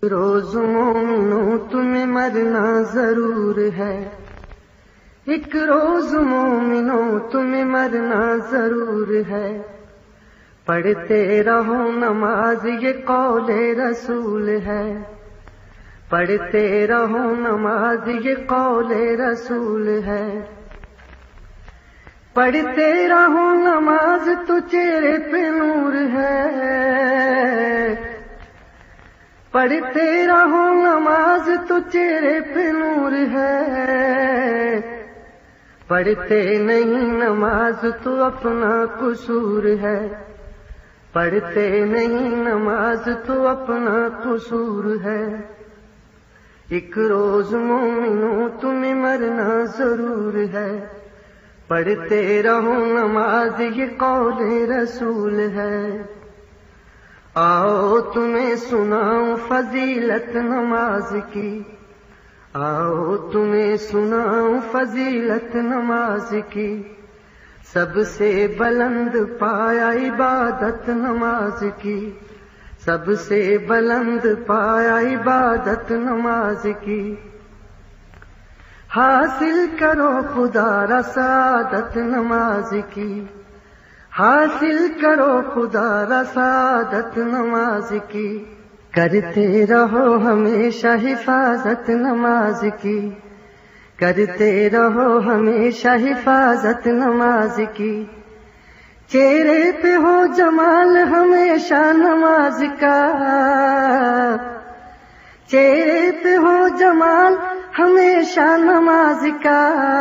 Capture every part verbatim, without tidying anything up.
روز مومنوں تمہیں مرنا ضرور ہے، ایک روز مومنوں تمہیں مرنا ضرور ہے، پڑھتے رہو نماز یہ قول رسول ہے، پڑھتے رہو نماز یہ قول رسول ہے، پڑھتے رہو نماز تو چہرے پہ نور ہے، پڑھتے رہو نماز تو چہرے پہ نور ہے، پڑھتے نہیں نماز تو اپنا قصور ہے، پڑھتے نہیں نماز تو اپنا قصور ہے، ایک روز مومنوں تمہیں مرنا ضرور ہے، پڑھتے رہو نماز یہ قول رسول ہے، آؤ تمہیں سناؤں فضیلت نماز کی، آؤ تمہیں سناؤں فضیلت نماز کی، سب سے بلند پایا عبادت نماز کی، سب سے بلند پایا عبادت نماز کی، حاصل کرو خدا را سعادت نماز کی، حاصل کرو خدا را سعادت نماز کی، کرتے رہو ہمیشہ حفاظت نماز کی، کرتے رہو ہمیشہ حفاظت نماز کی، چہرے پہ ہو جمال ہمیشہ نماز کا، چہرے پہ ہو جمال ہمیشہ نماز کا،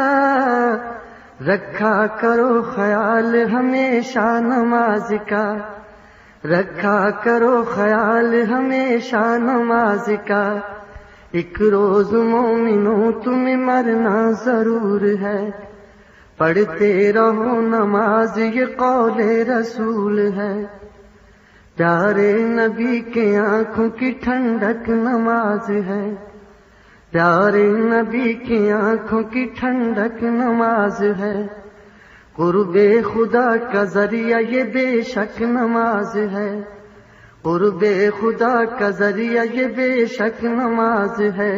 رکھا کرو خیال ہمیشہ نماز کا، رکھا کرو خیال ہمیشہ نماز کا، ایک روز مومنوں تمہیں مرنا ضرور ہے، پڑھتے رہو نماز یہ قول رسول ہے، پیارے نبی کے آنکھوں کی ٹھنڈک نماز ہے، پیارے نبی کی آنکھوں کی ٹھنڈک نماز ہے، قرب خدا کا ذریعہ یہ بے شک نماز ہے، قرب خدا کا ذریعہ یہ بے شک نماز ہے،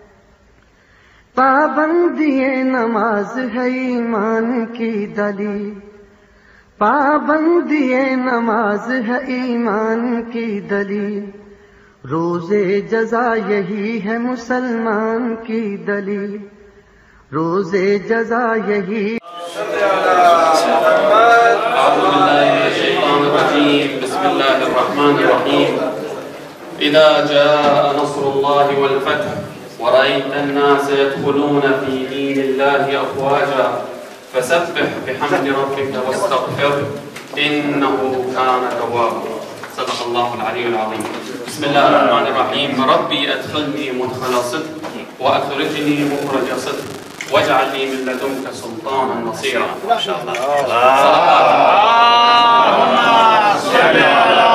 پابندی نماز ہے ایمان کی دلیل، پابندی نماز ہے ایمان کی دلیل، روزے جزا یہی ہے مسلمان کی دلیل، روزے جزا یہی۔ أعوذ بالله من الشيطان الرجيم بسم الله الرحمن الرحيم إذا جاء نصر الله والفتح ورأيت الناس يدخلون في دين الله أفواجا فسبح بحمد ربك واستغفره إنه كان توابا صدق الله العلي العظيم بسم الله الرحمن الرحيم ربي أدخلني مدخل صدق وأخرجني مخرج صدق واجعل لي من لدنك سلطانا نصيرا ما شاء الله اللهم صل على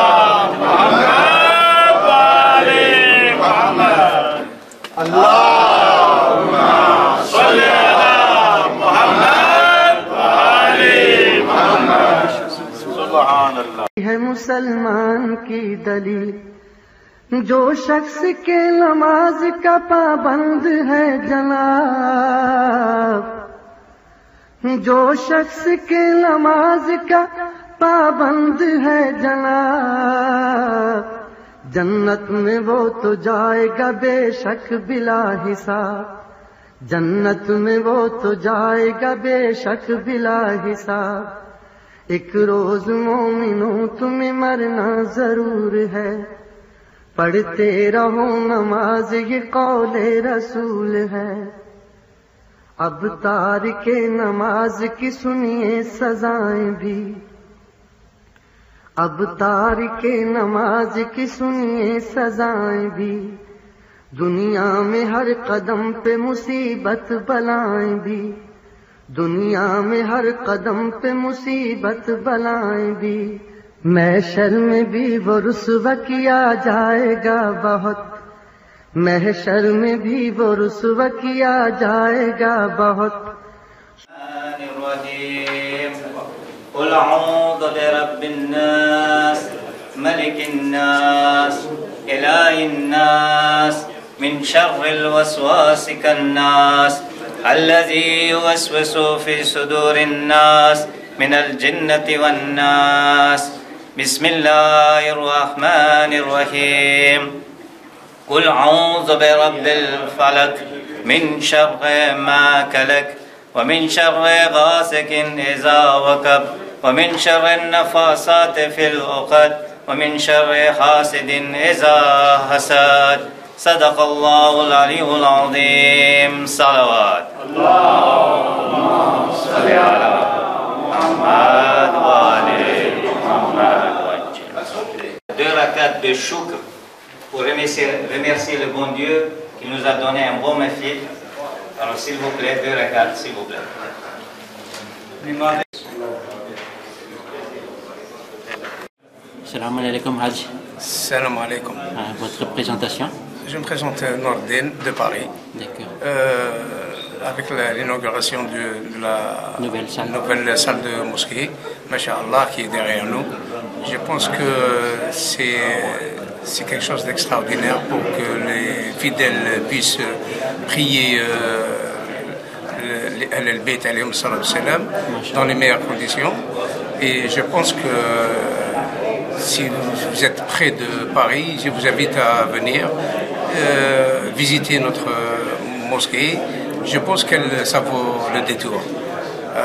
محمد وآل محمد اللهم صل على محمد وآل محمد سبحان اللہ ہے مسلمان کی دلیل، جو شخص کے نماز کا پابند ہے جناب، جو شخص کے نماز کا پابند ہے جناب، جنت میں وہ تو جائے گا بے شک بلا حساب، جنت میں وہ تو جائے گا بے شک بلا حساب، ایک روز مومنوں تمہیں مرنا ضرور ہے، پڑھتے رہو نماز یہ قول رسول ہے، اب تارک نماز کی سنیے سزائیں بھی، اب تارک نماز کی سنیے سزائیں بھی، دنیا میں ہر قدم پہ مصیبت بلائیں بھی، دنیا میں ہر قدم پہ مصیبت بلائیں بھی، محشر میں بھی وہ رسوا کیا جائے گا بہت، محشر میں بھی وہ رسوا کیا جائے گا بہت۔ قل اعوذ برب الناس ملک الناس الہ الناس من شر الوسواس الناس الذي يوسوس في صدور الناس من الجنة والناس. بسم الله الرحمن الرحيم. قل أعوذ برب الفلق من شر ما خلق ومن شر غاسق إذا وقب ومن شر النفاثات في العقد ومن شر حاسد إذا حسد. صدق الله العلي العظيم. صلوات. اللهم صل على محمد وآل محمد. Deux rakats de shukr pour remercier, remercier le bon Dieu qui nous a donné un bon mafil. Alors s'il vous plaît, deux rakats, s'il vous plaît. Salam alaikum Hajj. Salam alaikum. Ah, votre présentation? Je me présente Nordin de Paris. D'accord. Euh, avec l'inauguration de, de la nouvelle salle. nouvelle salle de mosquée, Masha'Allah, qui est derrière nous. Je pense que c'est, c'est quelque chose d'extraordinaire pour que les fidèles puissent prier Al-Bayt alayhi salam dans les meilleures conditions. Et je pense que si vous êtes près de Paris, je vous invite à venir euh, visiter notre mosquée. Je pense que ça vaut le détour. Euh,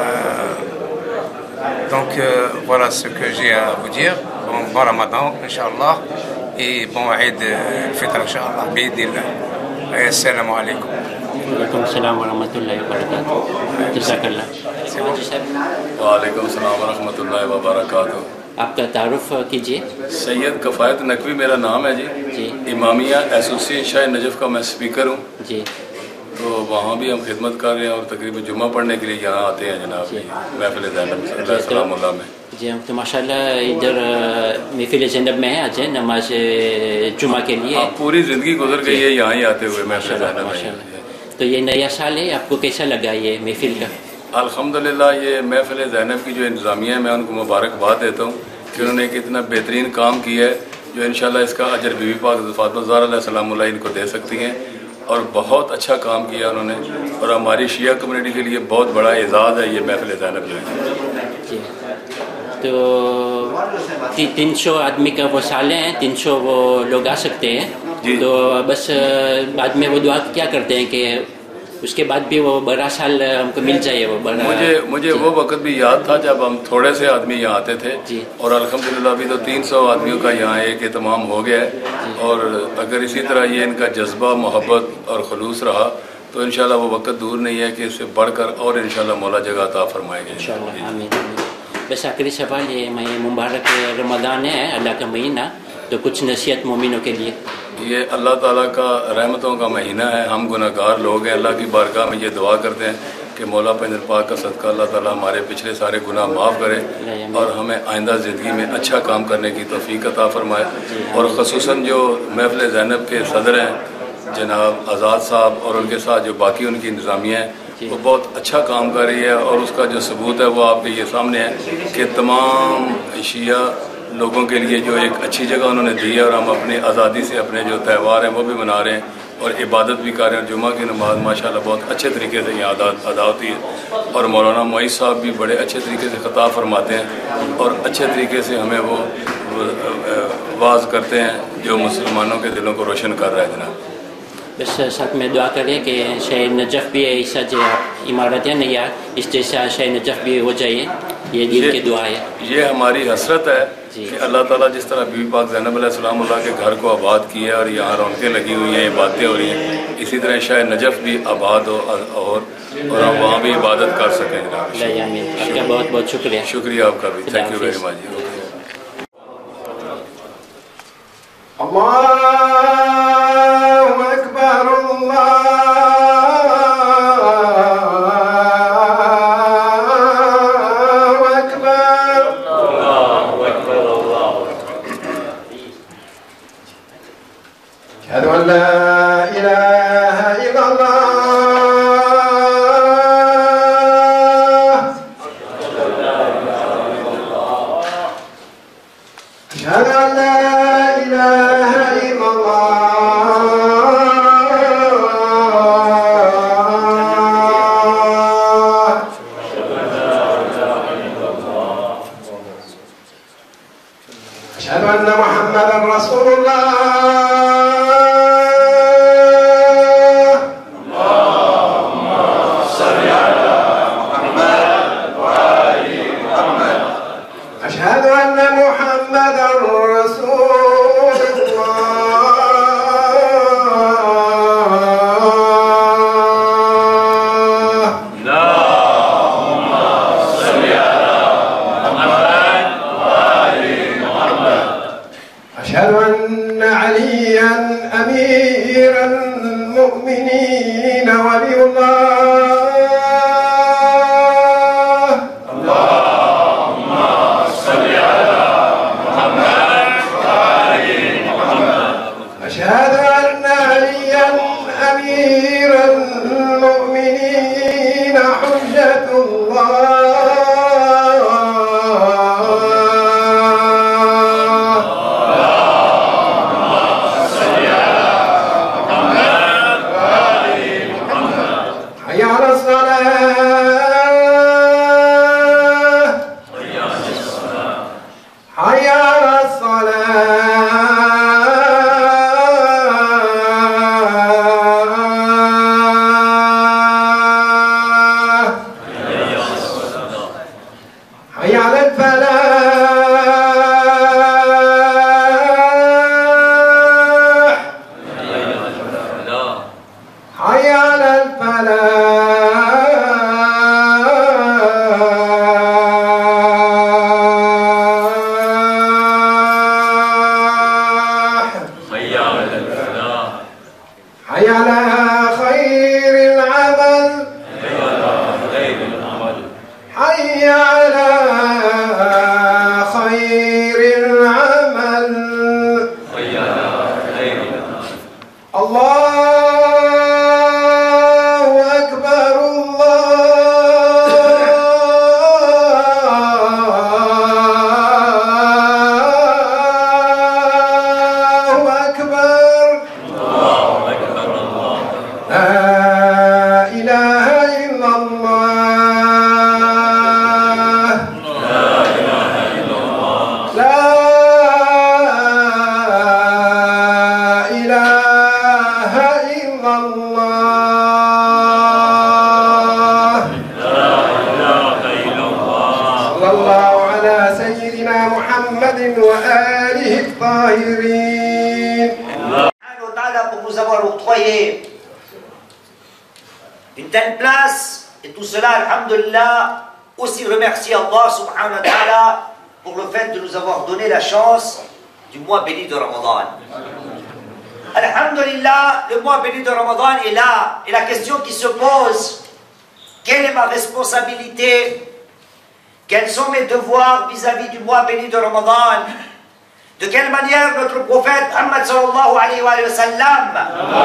donc euh, voilà ce que j'ai à vous dire. Bon, bon Ramadan, Inch'Allah, et bon Eid al-Fitr, Inch'Allah. Bidillah. Assalamu alaikum. Alaikum salam wa rahmatullahi wa barakatuh. Jazakallah. C'est bon? Wa alaikum salam wa rahmatullahi wa barakatuh. आपका तारुफ कीजिए. सैयद कफ़ायत नकवी मेरा नाम है जी. जी. Imamia Association Shah Najaf का मैं स्पीकर हूँ. जी. तो वहाँ भी हम खिदमत कर रहे हैं और तकरीबन जुम्मा पढ़ने के लिए यहाँ आते हैं जनाब महफ़िल ज़ैनब में. जी तो माशाल्लाह इधर महफ़िल ज़ैनब में है आज नमाज जुम्मा के लिए. आप पूरी ज़िंदगी गुजर गई है यहाँ ही आते हुए महफ़िल ज़ैनब में. तो ये नया साल है, आपको कैसा लगा ये महफ़िल का? अल्हम्दुलिल्लाह ये महफ़िल ज़ैनब की जो इंतज़ामिया है मैं उनको मुबारकबाद देता हूँ कि उन्होंने एक इतना बेहतरीन काम किया है जो इंशाल्लाह इसका अजर बीवी पाक फ़ातिमा ज़हरा अलैहिस्सलाम इनको दे सकती हैं. और बहुत अच्छा काम किया उन्होंने और हमारी शिया कम्युनिटी के लिए बहुत बड़ा एजाज़ है ये महफ़िल ज़ैनब जो है. जी. तो ती, तीन सौ आदमी का वो साले हैं, तीन सौ वो लोग आ सकते हैं. तो बस बाद में वो दुआ क्या करते हैं कि उसके बाद भी वो बड़ा साल हमको मिल जाए. वो बड़ा मुझे मुझे वो वक्त भी याद था जब हम थोड़े से आदमी यहाँ आते थे जी. और अल्हम्दुलिल्लाह अभी तो तीन सौ आदमियों का यहाँ एक एहतमाम हो गया है. और अगर इसी तरह ये इनका जज्बा मोहब्बत और खलूस रहा तो इंशाल्लाह वो वक्त दूर नहीं है कि इससे बढ़कर और इंशाल्लाह मौला जगह अता फरमाएंगे इंशाल्लाह. आमीन. बस आखिरी सवाल ये मैं मुबारक रमज़ान है अल्लाह का महीना, तो कुछ नसीहत मोमिनों के लिए. ये अल्लाह ताला का रहमतों का महीना है. हम गुनहगार लोग हैं. अल्लाह की बारगाह में ये दुआ करते हैं कि मौला पैगंबर पाक का सदका अल्लाह ताला हमारे पिछले सारे गुनाह माफ़ करे और हमें आइंदा ज़िंदगी में अच्छा काम करने की तौफीक अता फरमाए. और ख़ुसूसन जो महफ़िल ज़ैनब के सदर हैं जनाब आज़ाद साहब और उनके साथ जो बाकी उनकी इंतज़ामिया है वो बहुत अच्छा काम कर रही है. और उसका जो सबूत है वो आपके ये सामने है कि तमाम शिया लोगों के लिए जो एक अच्छी जगह उन्होंने दी है और हम अपनी आज़ादी से अपने जो त्यौहार हैं वो भी मना रहे हैं और इबादत भी कर रहे हैं. जुम्मा की नमाज माशाल्लाह बहुत अच्छे तरीके से यहाँ अदा अदा होती है और मौलाना मुईज़ साहब भी बड़े अच्छे तरीके से ख़िताब फरमाते हैं और अच्छे तरीके से हमें वो, वो वाज़ करते हैं जो मुसलमानों के दिलों को रोशन कर रहा है जनाब. बस साथ में दुआ करें कि शहर नजफ़ भी ऐसा जो इमारत है नया इस जैसा शहर नजफ़ भी हो जाए. ये दिल की दुआ है. ये हमारी हसरत है कि अल्लाह ताला जिस तरह बीवी पाक ज़ैनब अलैहिस्सलाम के घर को आबाद किया है और यहाँ रौनकें लगी हुई हैं, बातें हो रही हैं, इसी तरह शायद नजफ़ भी आबाद हो और और हम वहाँ भी इबादत कर सकें. आपका बहुत बहुत शुक्रिया. शुक्रिया आपका भी. Thank you very much. अल्लाहु अकबर. أشهد أن لا إله إلا الله. أشهد أن لا إله إلا الله. عليا أمير المؤمنين ولي الله. اللهم صل على محمد وآل محمد. أشهد أن عليا أمير المؤمنين حجة الله. Une telle place, et tout cela, alhamdulillah, aussi remercier Allah subhanahu wa ta'ala pour le fait de nous avoir donné la chance du mois béni de Ramadan. Alhamdulillah, le mois béni de Ramadan est là, et la question qui se pose, quelle est ma responsabilité? Quels sont mes devoirs vis-à-vis du mois béni de Ramadan? De quelle manière notre prophète Muhammad sallallahu alayhi wa sallam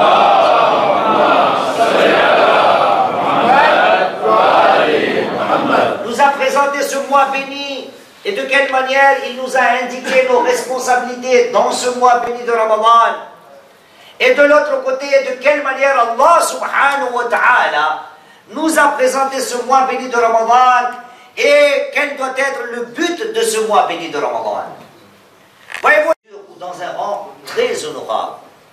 nous a présenté ce mois béni, et de quelle manière il nous a indiqué nos responsabilités dans ce mois béni de Ramadan, et de l'autre côté de quelle manière Allah subhanahu wa ta'ala nous a présenté ce mois béni de Ramadan et quel doit être le but de ce mois béni de Ramadan. Voyez-vous, dans un rang très honorable.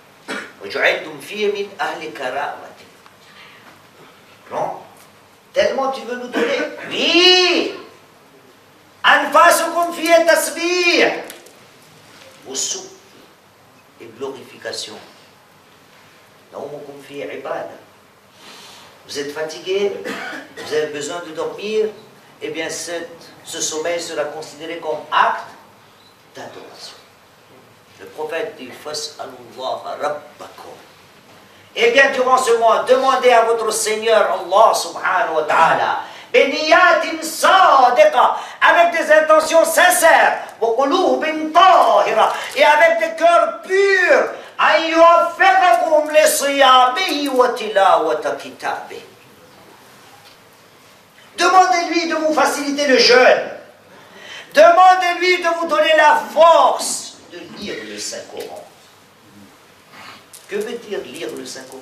Non? Tellement tu veux nous donner? Oui! Anfasukum fi tasbih. Vos souffles et glorification. Nawmukum fi ibada. Vous êtes fatigué, vous avez besoin de dormir, eh bien cette, ce sommeil sera considéré comme acte d'adoration. Le prophète dit Fas'alullah rabbakum. Eh bien, durant ce mois, demandez à votre Seigneur Allah subhanahu wa ta'ala, beniyatin sadiqa, avec des intentions sincères, wa qulubin tahira, et avec des cœurs purs, an yuwaffiqakum li siyamihi wa tilawati kitabih. Demandez-lui de vous faciliter le jeûne. Demandez-lui de vous donner la force de lire le Saint-Coran. Que veut dire lire le Saint-Coran?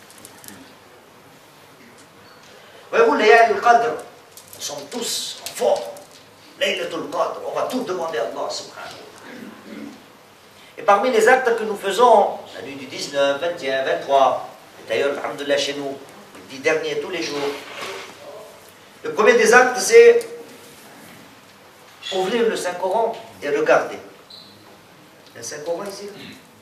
Voyez-vous, Laylatul Qadr, nous sommes tous en forme. Laylatul Qadr, on va tout demander à Allah subhanahu wa ta'ala. Et parmi les actes que nous faisons, la nuit du dix-neuf, vingt et un, vingt-trois, d'ailleurs, alhamdoulilah, chez nous, les dix derniers tous les jours, le premier des actes, c'est ouvrir le Saint-Coran et regarder. Il y a un Saint-Coran ici?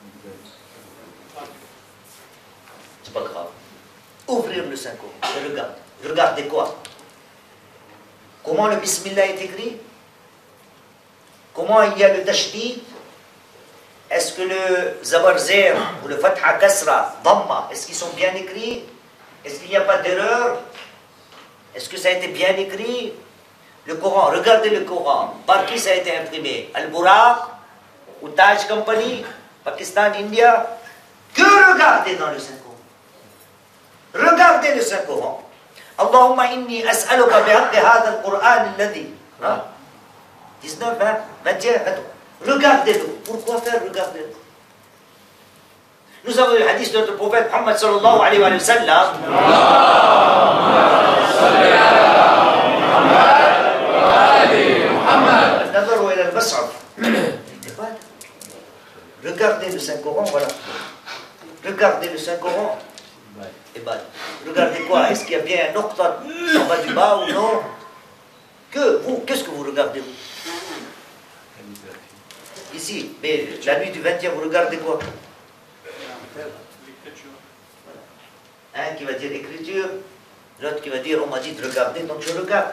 C'est pas grave. Ouvrir le Saint-Coran et regarder. Regardez quoi? Comment le Bismillah est écrit? Comment il y a le tashdid? est-ce que le Zabarzer ou le Fatha Kasra, Dhamma, est-ce qu'ils sont bien écrits? Est-ce qu'il n'y a pas d'erreur? Est-ce que ça a été bien écrit? Le Coran, regardez le Coran. Par qui ça a été imprimé? Al-Buraq ou Taj Company, Pakistan, India? Que regardez dans le Saint-Coran? Regardez le Saint-Coran. Allahumma inni as'aluka bihaqqi hadha al-Qur'an alladhi. dix-neuf, vingt, vingt et un, vingt-trois. Regardez-le. Pourquoi faire regarder-le? Nous avons le hadith de notre prophète Muhammad sallallahu alayhi wa sallam. Regardez le Saint-Coran, voilà. Regardez le Saint-Coran. Regardez quoi? Est-ce qu'il y a bien un octave en bas du bas ou non? Que vous, qu'est-ce que vous regardez vous? Ici, mais la nuit du vingtième, vous regardez quoi? Un qui va dire écriture, l'autre qui va dire on m'a dit de regarder, donc je regarde.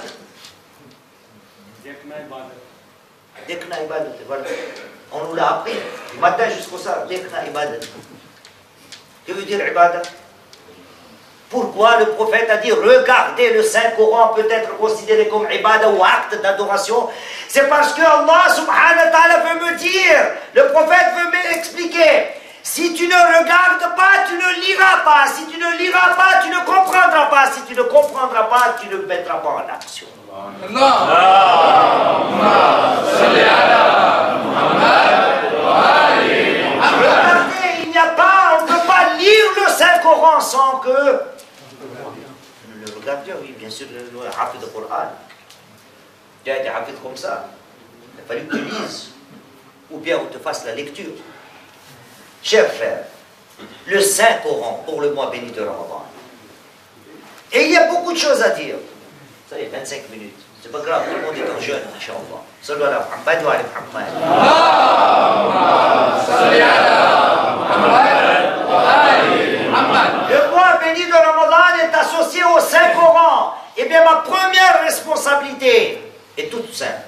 Dekna ibadat, voilà. On nous l'a appris, du matin jusqu'au soir, Dekna ibadat. Que veut dire ibadat? Pourquoi le prophète a dit regardez le Saint-Coran peut être considéré comme ibadah ou acte d'adoration? C'est parce que Allah subhanahu wa ta'ala veut me dire, le prophète veut m'expliquer, si tu ne regardes pas, tu ne liras pas, si tu ne liras pas, tu ne comprendras pas, si tu ne comprendras pas, tu ne mettras pas en action. Regardez, il n'y a pas, on ne peut pas lire le Saint-Coran sans que nous le regardions, oui, bien sûr, le hafid du Coran. Tu as été hafid comme ça. Il a fallu que tu lises, ou bien on te fasse la lecture. Chers frères, le Saint-Coran pour le mois béni de Ramadan. Et il y a beaucoup de choses à dire. Ça y est, vingt-cinq minutes. C'est pas grave, tout le monde est en jeûne, Inch'Allah. Sallu ala Muhammad wa ala Muhammad. Le mois béni de Ramadan est associé au Saint-Coran. Eh bien, ma première responsabilité est toute simple.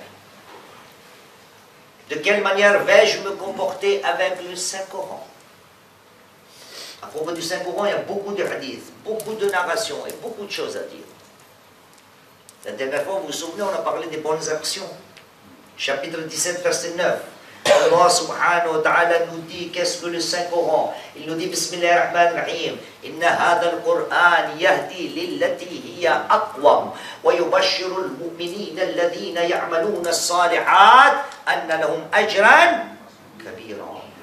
De quelle manière vais-je me comporter avec le Saint-Coran? À propos du Saint-Coran, il y a beaucoup de hadiths, beaucoup de narrations et beaucoup de choses à dire. La dernière fois, vous vous souvenez, on a parlé des bonnes actions. Chapitre dix-sept, verset neuf. Allah subhanahu wa ta'ala nous dit qu'est-ce que le Saint-Coran? Il nous dit Bismillahirrahmanirrahim. Inna hadha al-Qur'an yahdi lillati hiya aqwam wa yubashshiru al-mu'minina alladhina ya'maluna as-salihat anna lahum ajran kabira.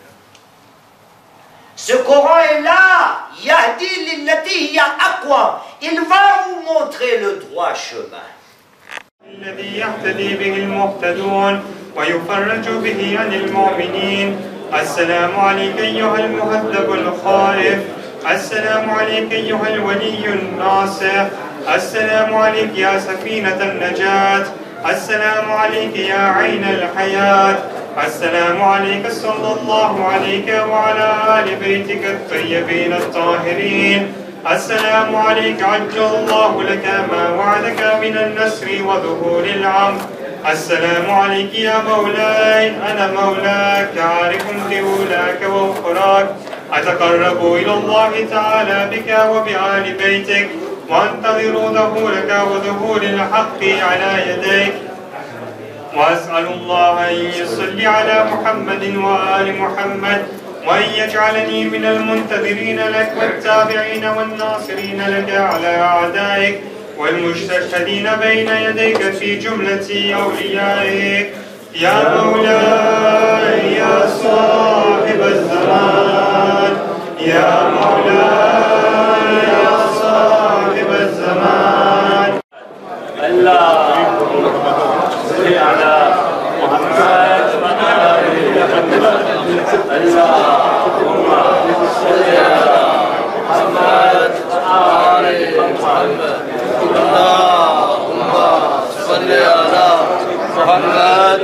Ce Coran est là, yahdi lillati hiya aqwam. Il va vous montrer le droit chemin. الذي يهتدي به المهتدون ويفرج به عن المؤمنين. السلام عليك أيها المهذب الخائف. السلام عليك أيها الولي الناصح. السلام عليك يا سفينة النجاة. السلام عليك يا عين الحياة. السلام عليك صلى الله عليك وعلى آل بيتك الطيبين الطاهرين. السلام عليك عجل الله لك ما وعدك من النصر وظهور العمر. السلام عليك يا مولاي أنا مولاك عارف بأولاك وأخراك. أتقرب إلى الله تعالى بك وبآل بيتك وأنتظر ظهورك وظهور الحق على يديك. وأسأل الله أن يصلي على محمد وآل محمد وأن يجعلني من المنتظرين لك والتابعين والناصرين لك على أعدائك والمستشهدين بين يديك في جملة أوليائك. يا مولاي يا صاحب الزمان. يا مولاي يا صاحب الزمان. اللهم صل على محمد وآل محمد. اللهم صل على محمد وآل محمد. اللهم صل على محمد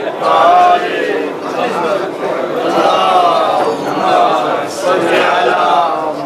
وآل محمد. اللهم صل على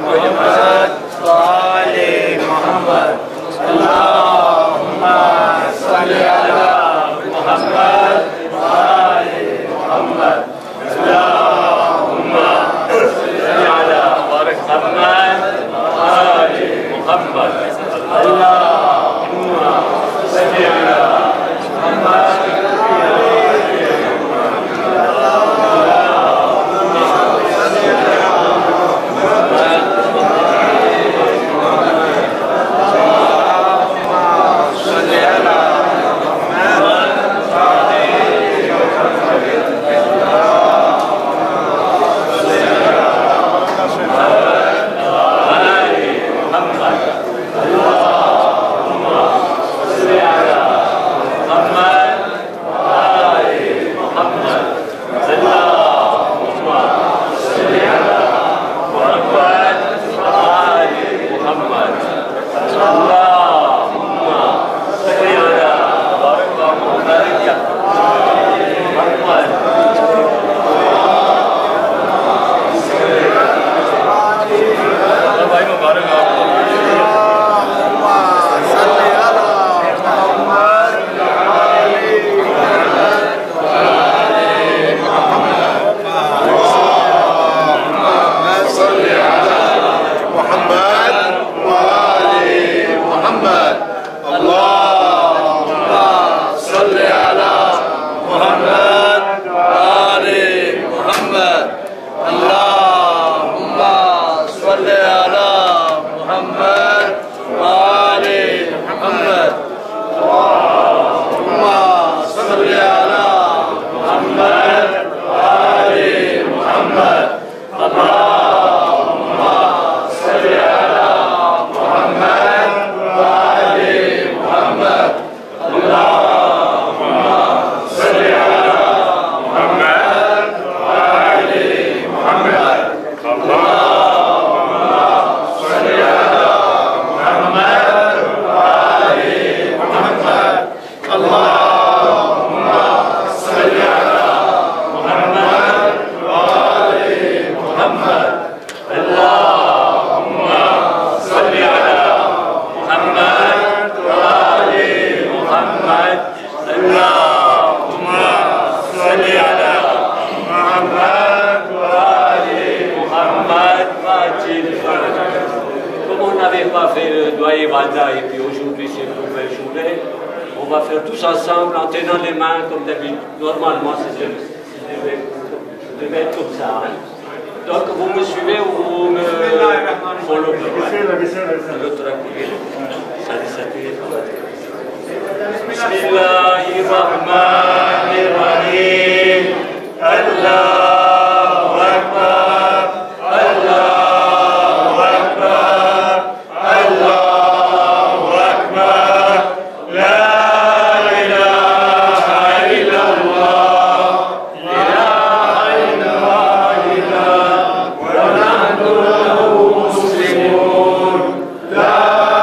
Comme on n'avait pas fait le doigt et Valda, et puis aujourd'hui c'est une nouvelle journée, on va faire tous ensemble en tenant les mains comme d'habitude. Normalement, c'est devait être comme ça. Hein. Donc vous me suivez ou vous me follow me Bismillahirrahmanirrahim. Allahu Akbar. Allahu Akbar. Allahu Akbar. La ilaha illallah. La ilaha illallah. Wa nahnu lahu muslimun. La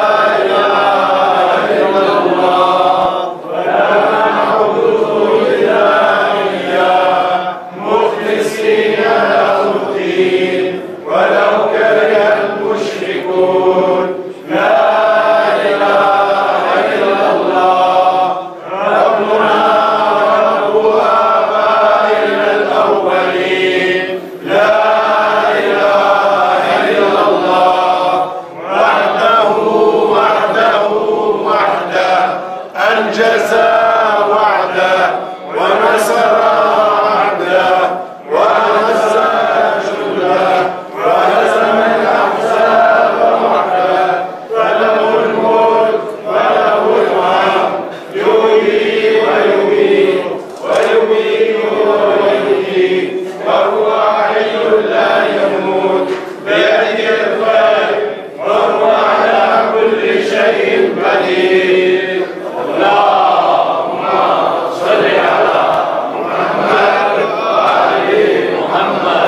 ilaha illallah. Wa na'budu illa iyyah. Mukhlisina lahu ddin. Walau kariha al-mushrikun. La ilaha illallah. Rabbuna rabbu abaina al-awwalin. La ilaha illallah. Wahdahu wahdahu wahdah. Anjaza wa'dah. Wa nasara wa'dah. Wa azza jundah. Wa hazama al-ahzab wahdah. Falahu al-mulk wa lahu al-hamd. Yuhyi wa yumiit. Wa yumiitu wa yuhyi. Wa huwa hayyun la yamut. Biyadihi al-khayr. Wa huwa ala kulli shay'in qadir. Allahumma salli ala Muhammad wa ali Muhammad.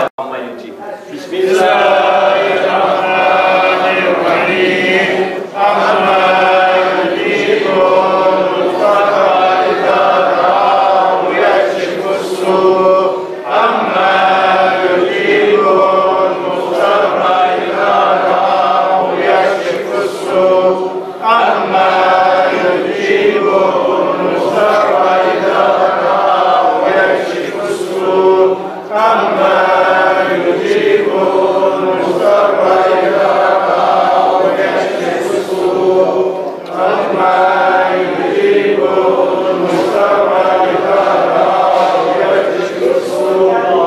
Bismillahirrahmanirrahim. Amma yujibul mustafa idha da'ahu yakshifu as-su'. Amma yujibul mustafa idha da'ahu yakshifu as-su'. Amma yujibul mustafa idha da'ahu yakshifu as-su'. Amma yujibul mustafa idha da'ahu yakshifu as-su'. Amma yujibul mustafa idha da'ahu yakshifu as-su'.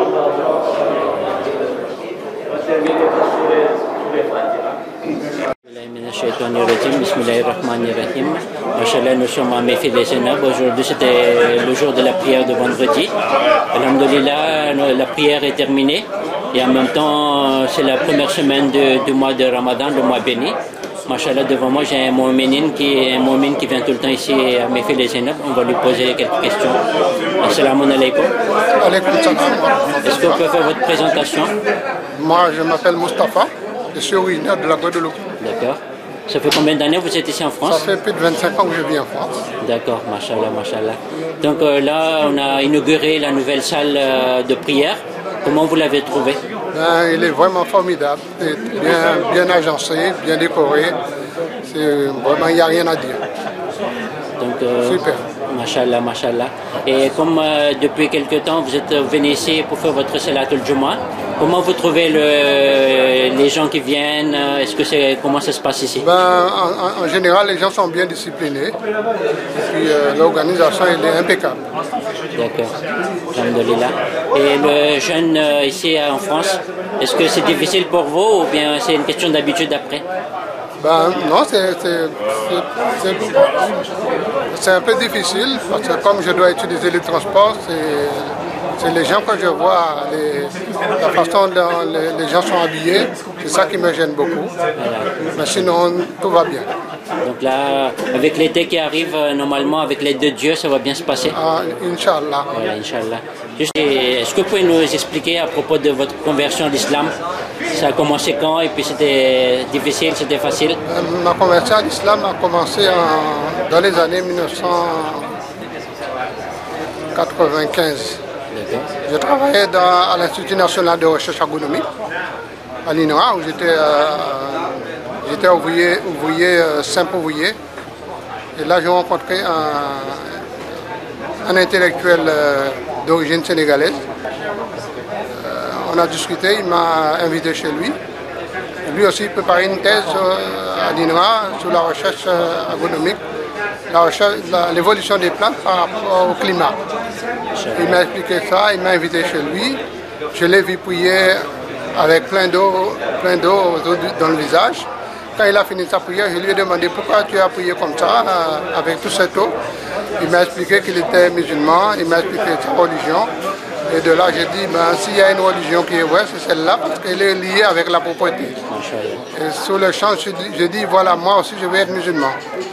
Bismillahirrahmanirrahim. Machallah, nous sommes à Mehfil et Zainab. Aujourd'hui, c'était le jour de la prière de vendredi. Alhamdulillah, la prière est terminée. Et en même temps, c'est la première semaine de- du mois de Ramadan, le mois béni. Machallah, devant moi, j'ai un mu'minin qui est un mu'min qui vient tout le temps ici à Mehfil et Zainab. On va lui poser quelques questions. Assalamu alaikum. Alaikum salam. Est-ce qu'on peut faire votre présentation? Moi, je m'appelle Mustapha. Je suis originaire de la Guadeloupe. D'accord. Ça fait combien d'années que vous êtes ici en France? Ça fait plus de vingt-cinq ans que je vis en France. D'accord, machallah, machallah. Donc euh, là, on a inauguré la nouvelle salle euh, de prière. Comment vous l'avez trouvé? Ben, il est vraiment formidable. C'est bien, bien agencé, bien décoré. C'est vraiment, il n'y a rien à dire. Donc, euh, Super. Machallah, machallah. Et comme euh, depuis quelque temps, vous êtes venu ici pour faire votre Salatul Jumu'ah, comment vous trouvez le, les gens qui viennent? Est-ce que c'est, comment ça se passe ici? Ben, en, en- en général, les gens sont bien disciplinés. Et puis euh, l'organisation, elle est impeccable. D'accord. Alhamdulillah. Et le jeune euh, ici en France, est-ce que c'est difficile pour vous ou bien c'est une question d'habitude après? Ben, non, c'est c'est- c'est- c'est- c'est un peu difficile parce que comme je dois utiliser les transports, c'est c'est les gens que je vois, les- la façon dont les, les gens sont habillés, c'est ça qui me gêne beaucoup. Mais sinon, tout va bien. Donc là, avec l'été qui arrive, euh, normalement, avec l'aide de Dieu, ça va bien se passer. Ah, Inch'Allah. Voilà, Inch'Allah. Juste, et est-ce que vous pouvez nous expliquer à propos de votre conversion à l'islam? Ça a commencé quand et puis c'était difficile, c'était facile? Euh, Ma conversion à l'islam a commencé en- dans les années mille neuf cent quatre-vingt-quinze. Je travaillais dans- à l'Institut national de recherche agronomique, à l'I N R A, où j'étais euh, j'étais ouvrier, ouvrier euh, simple ouvrier. Et là, j'ai rencontré un, un intellectuel euh, d'origine sénégalaise. Euh, On a discuté, il m'a invité chez lui. Lui aussi il préparait une thèse à l'I N R A sur la recherche agronomique, l'évolution des plantes par rapport au climat. Il m'a expliqué ça, il m'a invité chez lui. Je l'ai vu prier avec plein d'eau, plein d'eau dans le visage. Quand il a fini sa prière, je lui ai demandé pourquoi tu as prié comme ça, avec toute cette eau. Il m'a expliqué qu'il était musulman, il m'a expliqué sa religion. Et de là, j'ai dit, ben, s'il y a une religion qui est vraie, c'est celle-là, parce qu'elle est liée avec la propreté. Et sur le champ, j'ai dit, voilà, moi aussi, je vais être musulman.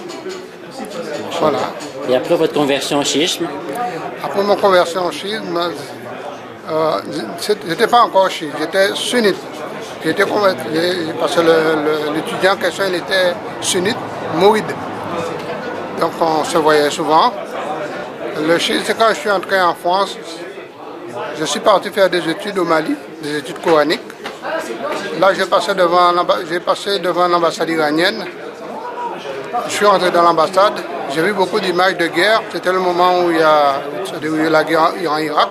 Voilà. Et après votre conversion au chiisme? Après mon conversion au chiisme, euh, je n'étais pas encore chiite, j'étais sunnite. J'étais convaincu, parce que l'étudiant en question, il était sunnite, mouride. Donc on se voyait souvent. Le chiisme, c'est quand je suis entré en France. Je suis parti faire des études au Mali, des études coraniques. Là, j'ai passé devant, j'ai passé devant l'ambassade iranienne. Je suis entré dans l'ambassade. J'ai vu beaucoup d'images de guerre. C'était le moment où il y a, où il y a la guerre Iran-Irak.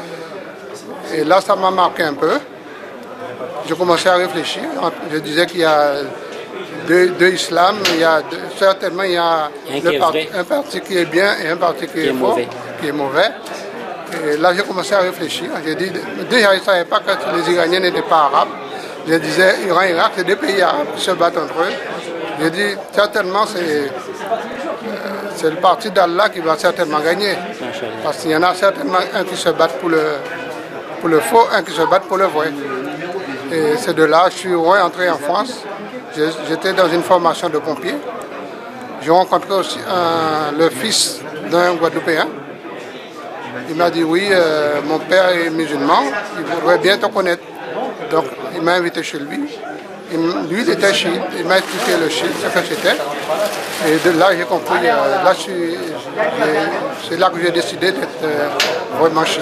Et là, ça m'a marqué un peu. J'ai commencé à réfléchir. Je disais qu'il y a deux, deux islams. Il y a deux, certainement, il y a un, parti, un parti qui est bien et un parti qui, qui est, est faux, mauvais. qui est mauvais. Et là, j'ai commencé à réfléchir. J'ai dit, déjà, je ne savais pas que les Iraniens n'étaient pas arabes. Je disais, Iran et Irak, c'est deux pays arabes qui se battent entre eux. J'ai dit, certainement, c'est euh, le parti d'Allah qui va certainement gagner. Parce qu'il y en a certainement un qui se bat pour le, pour le faux, un qui se bat pour le vrai. Et c'est de là, je suis rentré en France. J'étais dans une formation de pompier. J'ai rencontré aussi un, le fils d'un Guadeloupéen. Il m'a dit, oui, euh, mon père est musulman, il voudrait bien te connaître. Donc, il m'a invité chez lui. Il, lui, il était chiite. Il m'a expliqué le chiite, ce que c'était. Et de là, j'ai compris. Euh, là, c'est là que j'ai décidé d'être euh, vraiment chiite.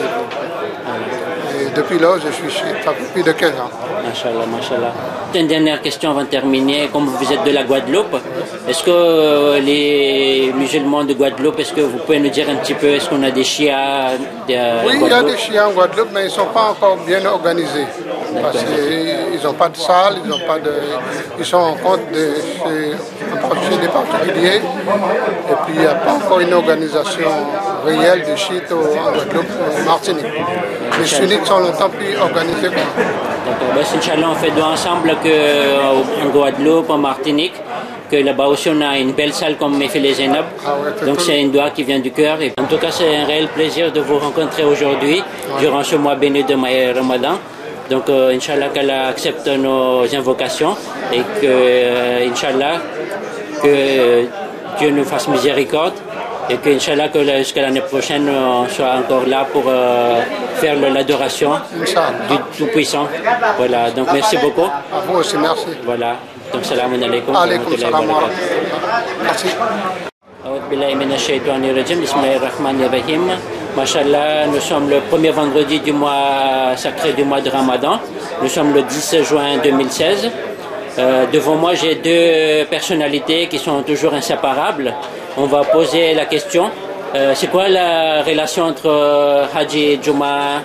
Et depuis là, je suis chiite. Ça fait plus de quinze ans. Machallah, machallah. Une dernière question avant de terminer. Comme vous êtes de la Guadeloupe, est-ce que euh, les musulmans de Guadeloupe, est-ce que vous pouvez nous dire un petit peu, est-ce qu'on a des chiites de, Oui, il y a des chiites en Guadeloupe, mais ils ne sont pas encore bien organisés. Parce qu'ils n'ont pas de salle, ils n'ont pas de. Ils sont en compte de, chez, chez des particuliers. Et puis il n'y a pas encore une organisation réelle de chiites en Guadeloupe ou en Martinique. Les sunnites sont longtemps plus organisés. D'accord. Ben, Inch'Allah, on fait doigt ensemble qu'en Guadeloupe, en Martinique, que là-bas aussi on a une belle salle comme Mefele Zainab. Ah ouais, donc c'est une doigt qui vient du cœur. Et en tout cas, c'est un réel plaisir de vous rencontrer aujourd'hui, ouais. durant ce mois béni de Ramadan. Donc, euh, Inch'Allah, qu'Allah accepte nos invocations et que, euh, Inch'Allah, que Dieu nous fasse miséricorde et que, Inch'Allah, que jusqu'à l'année prochaine, on soit encore là pour euh, faire l'adoration du Tout-Puissant. Voilà, donc merci beaucoup. À vous aussi, merci. Voilà, donc salam alaikum. Alaikum salam. Merci. Bismillahirrahmanirrahim. Machallah, nous sommes le premier vendredi du mois sacré du mois de Ramadan. Nous sommes le dix juin deux mille seize. Euh, devant moi, j'ai deux personnalités qui sont toujours inséparables. On va poser la question. Euh, c'est quoi la relation entre euh, Haji Juma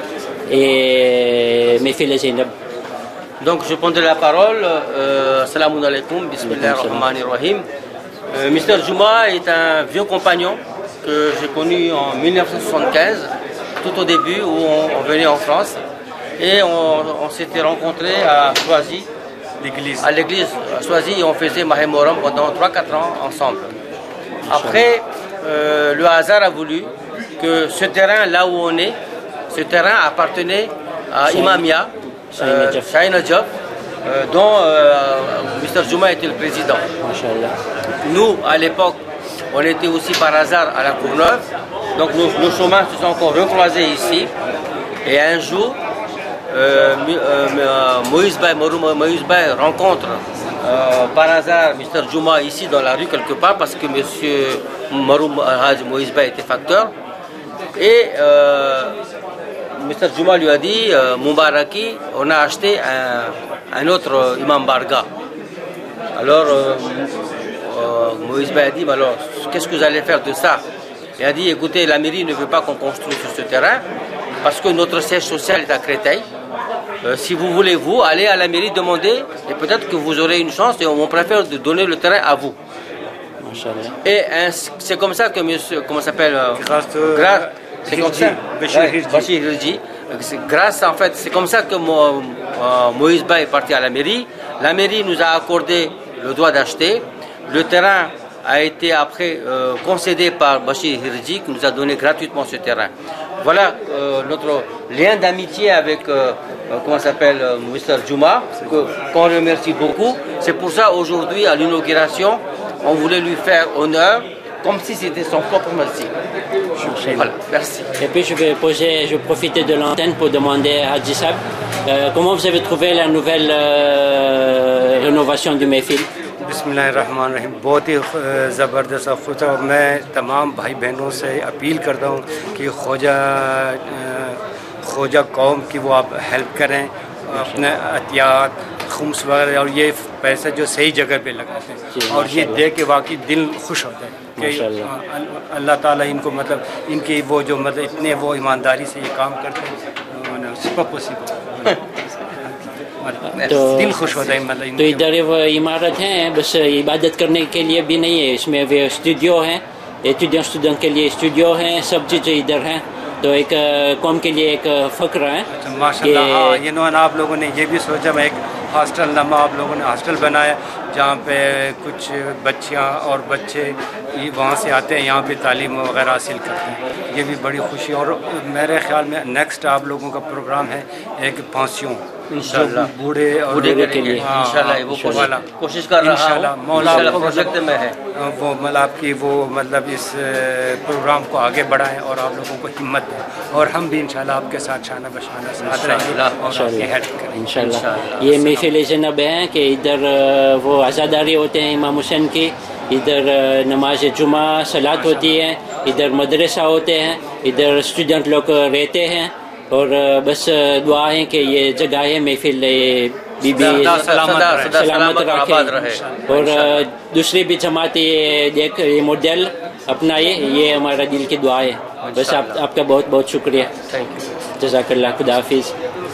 et Mefele Zainab? Donc, je prends de la parole. Euh, Assalamu alaikum, bismillahirrahmanirrahim. Euh, Mister Juma est un vieux compagnon que j'ai connu en mille neuf cent soixante-quinze, tout au début où on, on venait en France. Et on, on s'était rencontrés à Choisy, à l'église à Choisy, et on faisait Mahémoram pendant trois quatre ans ensemble. Après, euh, le hasard a voulu que ce terrain, là où on est, ce terrain appartenait à Imamia, euh, Shahin Najaf, euh, dont euh, Mister Juma était le président. Nous, à l'époque, on était aussi par hasard à la Courneuve, donc nos, nos chemins se sont encore recroisés ici. Et un jour, euh, euh, Moïse Bay, Moïse Bay rencontre euh, par hasard Mister Juma ici dans la rue quelque part parce que M. Maroum Haj Moïse Bay était facteur. Et euh, Mister Juma lui a dit, euh, Moubaraki, on a acheté un, un autre Imam Barga. Alors, euh, euh, Moïse Bay a dit, alors, qu'est-ce que vous allez faire de ça? Il a dit, écoutez, la mairie ne veut pas qu'on construise sur ce terrain parce que notre siège social est à Créteil Euh, si vous voulez, vous, allez à la mairie demander, et peut-être que vous aurez une chance, et on préfère de donner le terrain à vous. Et hein, c'est comme ça que monsieur, comment s'appelle euh, Grâce, c'est comme ça. Bachir Hirji. Grâce, en fait, c'est comme ça que Mo, euh, Moïse Ba est parti à la mairie. La mairie nous a accordé le droit d'acheter. Le terrain a été après euh, concédé par Bachir Hirji, qui nous a donné gratuitement ce terrain. Voilà euh, notre lien d'amitié avec, euh, euh, comment s'appelle, euh, mister Juma, que, qu'on remercie beaucoup. C'est pour ça, aujourd'hui, à l'inauguration, on voulait lui faire honneur, comme si c'était son propre merci. Voilà, merci. Et puis je vais poser, je vais profiter de l'antenne pour demander à Haji Sab, euh, comment vous avez trouvé la nouvelle euh, rénovation du Mehfil? बिस्मिल्लाहिर्रहमानिर्रहीम, बहुत ही ज़बरदस्त और खुश और मैं तमाम भाई बहनों से अपील करता हूँ कि ख्वाजा ख्वाजा कौम की वो आप हेल्प करें, अपने अतियात खुम्स वगैरह और ये पैसा जो सही जगह पे लगाते हैं और ये देख के वाकई दिल खुश होता है कि अल्लाह ताला इनको मतलब इनकी वो जो मतलब इतने वो ईमानदारी से ये काम करते हैं सुपर पॉसिबल तो दिल खुश होता है मतलब तो इधर वो इमारत है बस इबादत करने के लिए भी नहीं है, इसमें वे स्टूडियो है, स्टूडेंट स्टूडेंट के लिए स्टूडियो है, सब चीज़ें इधर हैं, तो एक कौम के लिए एक फ़क्र है। माशाल्लाह, हाँ, ये नो आप लोगों ने ये भी सोचा मैं एक हॉस्टल नमा आप लोगों ने हॉस्टल बनाया जहाँ पे कुछ बच्चियाँ और बच्चे वहाँ से आते हैं, यहाँ पे तालीम वगैरह हासिल करते हैं, ये भी बड़ी खुशी। और मेरे ख्याल में नेक्स्ट आप लोगों का प्रोग्राम है एक फांसियों इंशाल्लाह बूढ़े और बूढ़े के लिए इंशाल्लाह वो कोशिश कर रहा हूँ, मौला प्रोजेक्ट में है वो मतलब आपकी वो मतलब इस प्रोग्राम को आगे बढ़ाएं और आप लोगों को हिम्मत दें और हम भी इंशाल्लाह आपके साथ शाना बशाना साथ रहेंगे और आपकी हेल्प करेंगे इंशाल्लाह। ये महफिल ज़ैनब है कि इधर वो आज़ादारी होते हैं इमाम हुसैन की, इधर नमाज जुमा सलात होती है, इधर मदरसा होते हैं, इधर स्टूडेंट लोग रहते हैं और बस दुआ है कि ये जगह है महफिल बीबी सलामत रखे और दूसरी भी जमात ये देख ये मॉडल अपनाए, ये हमारा दिल की दुआ है। बस आप, आपका बहुत बहुत शुक्रिया, जज़ाकल्लाह, खुदा हाफिज़।